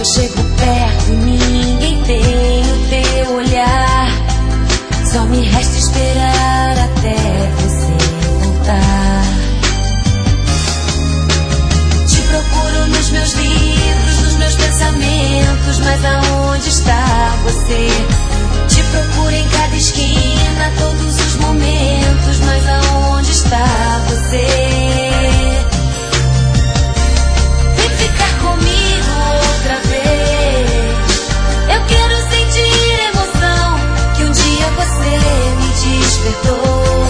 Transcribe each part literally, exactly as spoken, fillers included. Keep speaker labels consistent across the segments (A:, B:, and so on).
A: eu chego perto, ninguém tem o teu olhar. Só me resta esperar até você voltar. Te procuro nos meus livros, nos meus pensamentos, mas aonde está você? Te procuro em cada esquina, todos os momentos, mas aonde está você? Vem ficar comigo outra vez. Eu quero sentir emoção que um dia você me despertou.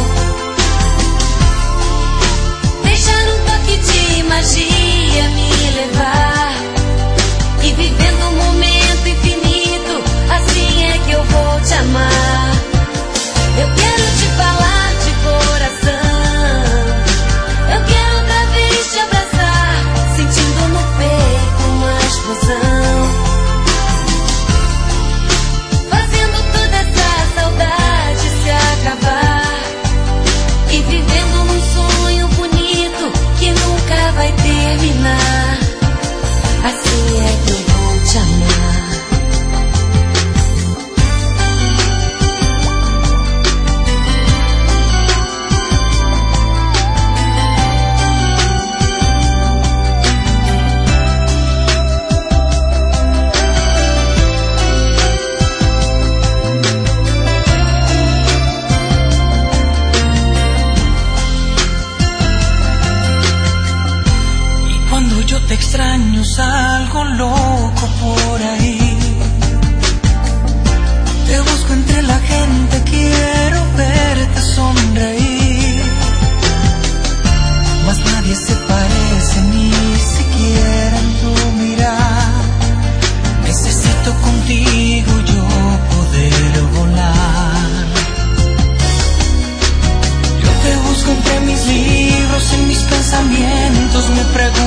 A: Deixar um toque de magia me levar e vivendo um momento infinito, assim é que eu vou te amar. Eu quero te falar de coração, eu quero outra vez te abraçar, sentindo no peito uma explosão, fazendo toda essa saudade se acabar e vivendo num sonho bonito que nunca vai terminar. Assim é que eu vou te amar.
B: Te extraño, salgo loco por ahí. Te busco entre la gente, quiero verte sonreír. Mas nadie se parece, ni siquiera en tu mirar. Necesito contigo yo poder volar. Yo te busco entre mis libros, en mis pensamientos, me pregunto